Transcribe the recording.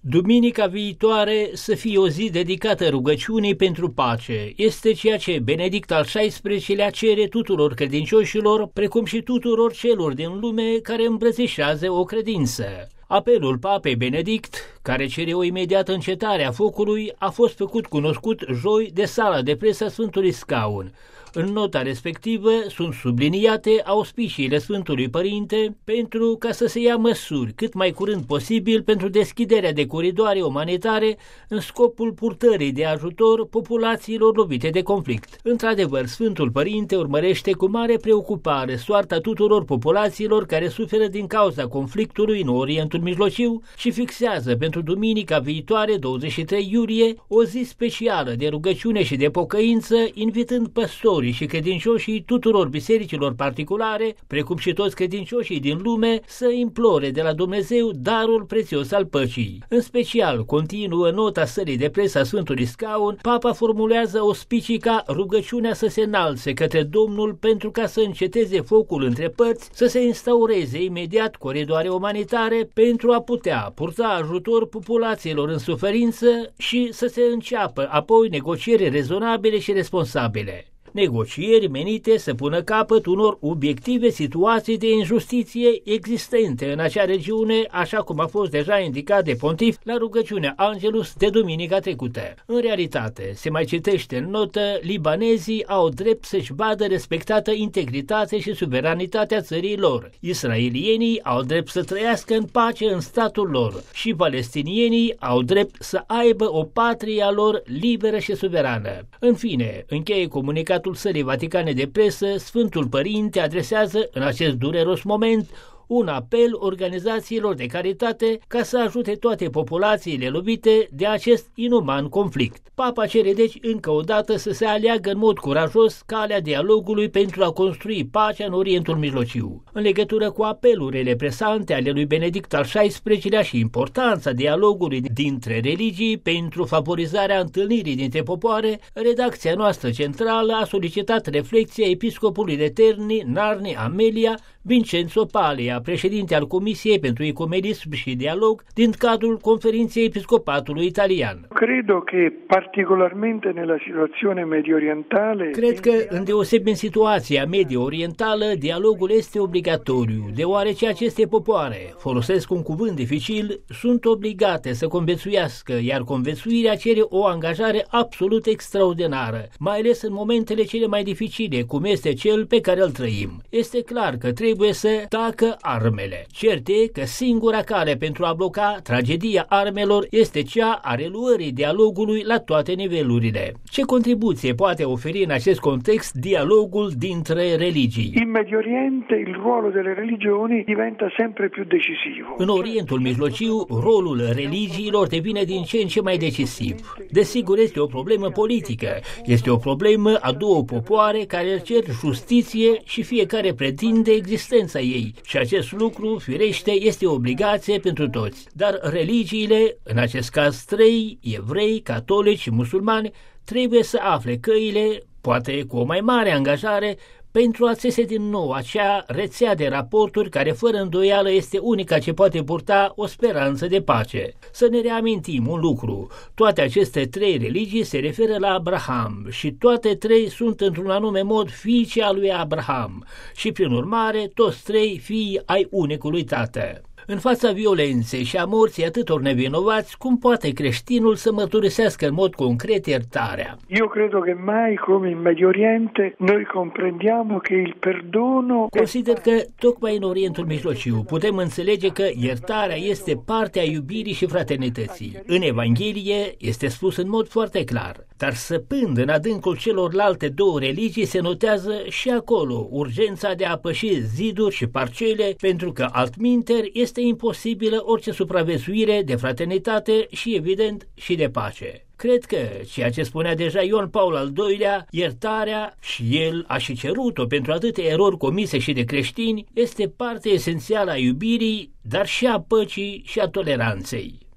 Duminica viitoare să fie o zi dedicată rugăciunii pentru pace. Este ceea ce Benedict al XVI-lea cere tuturor credincioșilor, precum și tuturor celor din lume care îmbrățișează o credință. Apelul Papei Benedict, care cere o imediată încetare a focului, a fost făcut cunoscut joi de sala de presă a Sfântului Scaun. În nota respectivă sunt subliniate auspiciile Sfântului Părinte pentru ca să se ia măsuri cât mai curând posibil pentru deschiderea de coridoare umanitare în scopul purtării de ajutor populațiilor lovite de conflict. Într-adevăr, Sfântul Părinte urmărește cu mare preocupare soarta tuturor populațiilor care suferă din cauza conflictului în Orientul Mijlociu și fixează pentru duminica viitoare, 23 iulie, o zi specială de rugăciune și de pocăință, invitând păstori și credincioșii tuturor bisericilor particulare, precum și toți credincioșii din lume, să implore de la Dumnezeu darul prețios al păcii. În special, continuă nota sălii de presă a Sfântului Scaun, Papa formulează auspicii ca rugăciunea să se înalțe către Domnul pentru ca să înceteze focul între părți, să se instaureze imediat coridoare umanitare pentru a putea purta ajutor populațiilor în suferință și să se înceapă apoi negocieri rezonabile și responsabile. Negocieri menite să pună capăt unor obiective situații de injustiție existente în acea regiune, așa cum a fost deja indicat de pontif la rugăciunea Angelus de duminica trecută. În realitate, se mai citește în notă, libanezii au drept să-și vadă respectată integritatea și suveranitatea țării lor. Israelienii au drept să trăiască în pace în statul lor și palestinienii au drept să aibă o patrie a lor liberă și suverană. În fine, încheie comunicatul Sălii Vaticane de Presă, Sfântul Părinte adresează în acest dureros moment un apel organizațiilor de caritate ca să ajute toate populațiile lovite de acest inuman conflict. Papa cere deci încă o dată să se aleagă în mod curajos calea dialogului pentru a construi pacea în Orientul Mijlociu. În legătură cu apelurile presante ale lui Benedict al XVI-lea și importanța dialogului dintre religii pentru favorizarea întâlnirii dintre popoare, redacția noastră centrală a solicitat reflexia episcopului de Terni, Narni, Amelia, Vincenzo Palia, președinte al Comisiei pentru Ecumenism și Dialog din cadrul Conferinței Episcopatului Italian. Cred că, îndeosebi în situația medio-orientală, dialogul este obligatoriu, deoarece aceste popoare, folosesc un cuvânt dificil, sunt obligate să conviețuiască, iar conviețuirea cere o angajare absolut extraordinară, mai ales în momentele cele mai dificile, cum este cel pe care îl trăim. Este clar că trebuie să tacă armele. Cert e că singura cale pentru a bloca tragedia armelor este cea a reluării dialogului la toate nivelurile. Ce contribuție poate oferi în acest context dialogul dintre religii? In Medio Oriente il ruolo delle religioni diventa sempre più decisivo. În Orientul Mijlociu, rolul religiilor devine din ce în ce mai decisiv. Desigur, este o problemă politică. Este o problemă a două popoare care cer justiție și fiecare pretinde existența ei. Și acest lucru, firește, este o obligație pentru toți. Dar religiile, în acest caz trei, evrei, catolici și musulmani, trebuie să afle căile, poate cu o mai mare angajare, pentru a țese din nou acea rețea de raporturi care fără îndoială este unica ce poate purta o speranță de pace. Să ne reamintim un lucru, toate aceste trei religii se referă la Abraham și toate trei sunt într-un anume mod fiice al lui Abraham și prin urmare toți trei fii ai unicului Tată. În fața violenței și a morții atâtor nevinovați, cum poate creștinul să mărturisească în mod concret iertarea? Eu cred că mai come in Medio Oriente noi comprendiamo che il perdono. Consider că tocmai în Orientul Mijlociu putem înțelege că iertarea este parte a iubirii și fraternității. În Evanghelie este spus în mod foarte clar, dar săpând în adâncul celorlalte două religii se notează și acolo urgența de a păși ziduri și parcele, pentru că altminteri este imposibilă orice supraviețuire de fraternitate și, evident, și de pace. Cred că, ceea ce spunea deja Ioan Paul al II-lea, iertarea, și el a și cerut-o pentru atâtea erori comise și de creștini, este parte esențială a iubirii, dar și a păcii și a toleranței.